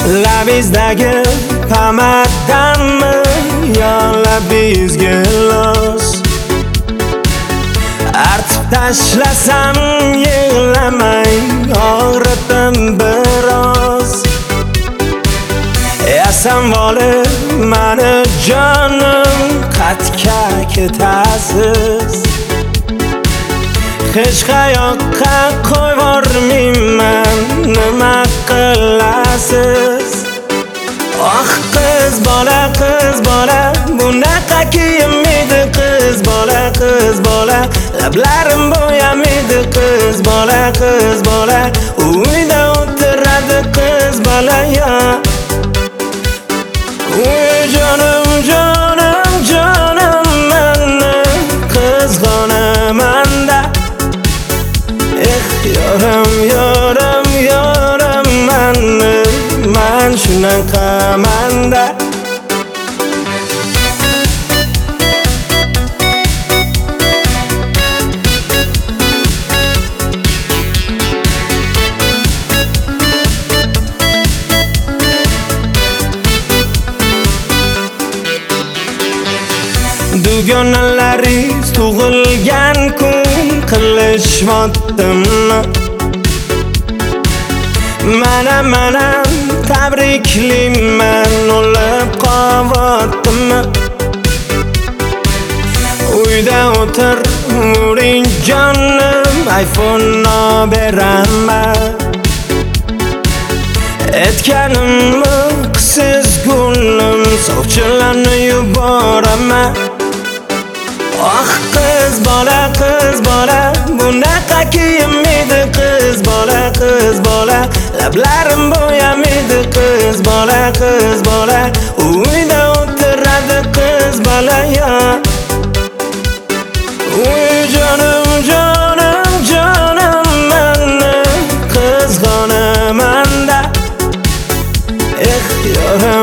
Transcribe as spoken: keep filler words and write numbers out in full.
Labizdagi pamaddanmi yo labizga los? Artib tashlasam yig'lamay og'ritim biroz. Yasam volib mani jonim qatga ketasiz. Hech qayoqqa qo'yvormayman, nima qilasiz? Oh qiz bola, qiz bola, bunaqa kiyinmaydi qiz bola, qiz bola, lablarim bo'yamaydi qiz bola, qiz bola, uyda o'tiradi qiz bola ya. Uy jonim, jonim, jonim meni qizg'onaman-da. Eh yorim, yorim, yorim meni, man shunaqaman-da. Dugonalaringiz tug'ilgan kun qilishmoqdimmi? Mana mana tabriklayman, o'lib qolibdimmi? Uyda o'tir uring jonim, iPhone beraman. Etganimni qisiz gulim, sovchilarni yuboraman. Oh qiz bola, qiz bola, bunaqa kiyinmaydi qiz bola, qiz bola, lablarim bo'yamaydi qiz bola, qiz bola, uyda o'tiradi qiz bola ya. Uy jonim, jonim, jonim meni qizg'onaman-da. Eh yorim